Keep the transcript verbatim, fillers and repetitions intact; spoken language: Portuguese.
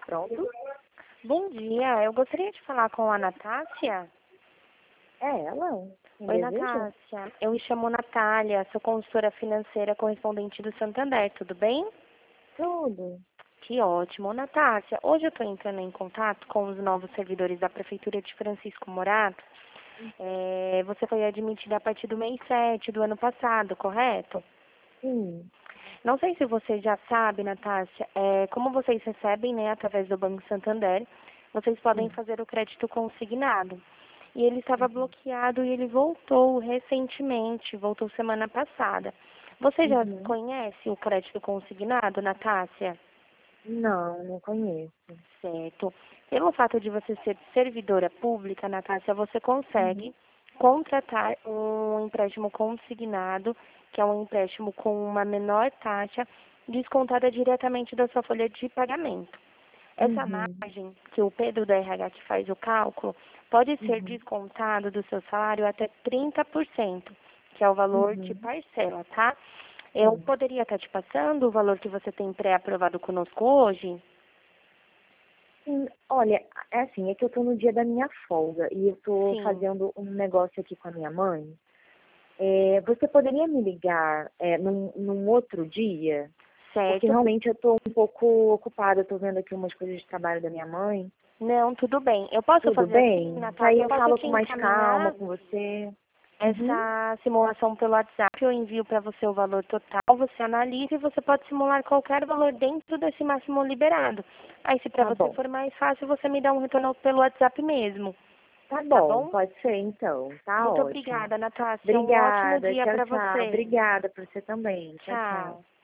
Pronto? Bom dia, eu gostaria de falar com a Natácia. É ela? Quem Oi, deseja? Natácia. Eu me chamo Natália, sou consultora financeira correspondente do Santander, tudo bem? Tudo. Que ótimo. Natácia, hoje eu estou entrando em contato com os novos servidores da Prefeitura de Francisco Morato. É, você foi admitida a partir do mês sete do ano passado, correto? Sim. Não sei se você já sabe, Natácia, é, como vocês recebem, né, através do Banco Santander, vocês podem Sim. fazer o crédito consignado. E ele estava bloqueado e ele voltou recentemente, voltou semana passada. Você já Uhum. conhece o crédito consignado, Natácia? Não, não conheço. Certo. Pelo fato de você ser servidora pública, Natácia, você Uhum. consegue contratar um empréstimo consignado, que é um empréstimo com uma menor taxa, descontada diretamente da sua folha de pagamento. Essa Uhum. margem que o Pedro da R H que faz o cálculo pode ser Uhum. descontado do seu salário até trinta por cento, que é o valor de Uhum. parcela, tá? Eu Sim. poderia estar te passando o valor que você tem pré-aprovado conosco hoje? Sim. Olha, é assim, é que eu tô no dia da minha folga e eu tô Sim, fazendo um negócio aqui com a minha mãe. É, você poderia me ligar é, num, num outro dia? Porque certo. realmente eu tô um pouco ocupada, eu tô vendo aqui umas coisas de trabalho da minha mãe. Não, tudo bem. Eu posso Tudo fazer assim, bem? Que aí Natácia? Eu eu posso falo te com mais calma encaminhar com você. Uhum. essa simulação pelo WhatsApp. Eu envio para você o valor total, você analisa e você pode simular qualquer valor dentro desse máximo liberado. Aí, se para Tá você bom. for mais fácil, você me dá um retorno pelo WhatsApp mesmo, Tá tá bom, bom? pode ser então. Tá Muito ótimo. obrigada, Natácia. Um ótimo Obrigada. dia Tchau, para tchau. você. Obrigada para você também. Tchau, tchau. Tchau.